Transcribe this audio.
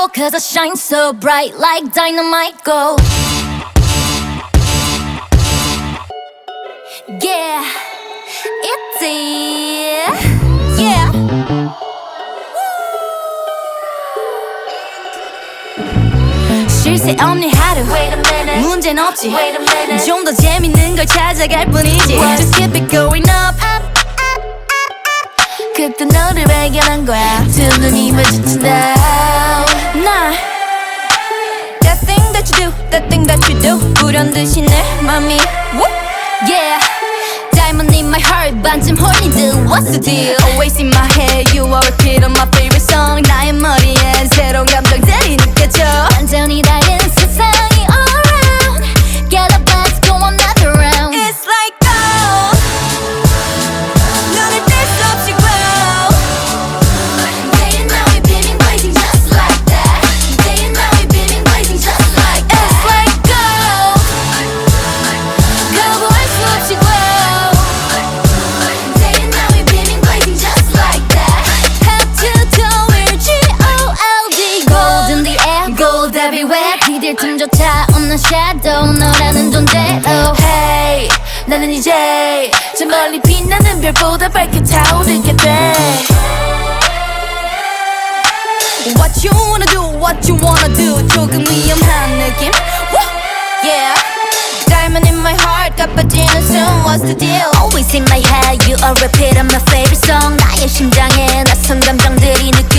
'cause I shine so bright like dynamite gold. Yeah, it's it. Yeah. 쉴새 없는 하루 문제는 없지 좀 더 재밌는 걸 찾아갈 뿐이지 Just keep it going up 그때 너를 발견한 거야 두 눈이 마주친다 나 That thing that you do, that thing that you do 불현듯이 내 맘이 Yeah Diamond in my heart 반쯤 홀린 듯 What's the deal? Always in my head You are repeat on my favorite song 나의 머리엔 새로운 감정들이 느껴져 완전히 다른 세상이 all around Get up, let's go another round It's like gold 눈을 뗄 수 없이 glow Day and night we're beaming blazing just like that Day and night we're beaming blazing just like that It's like gold 거부할 수 없이 glow Day and night we're beaming blazing just like that Head to toe we're G-O-L-D Gold in the air, gold everywhere 기댈 틈조차 없는 shadow 너라는 존재로 Hey 나는 이제 저 멀리 빛나는 별보다 밝게 타오르게 돼 What you wanna do, what you wanna do 조금 위험한 느낌 Yeah Diamond in my heart 가빠지는 순 What's the deal Always in my head You are repeat on my favorite song 나의 심장에 낯선 감정들이 느껴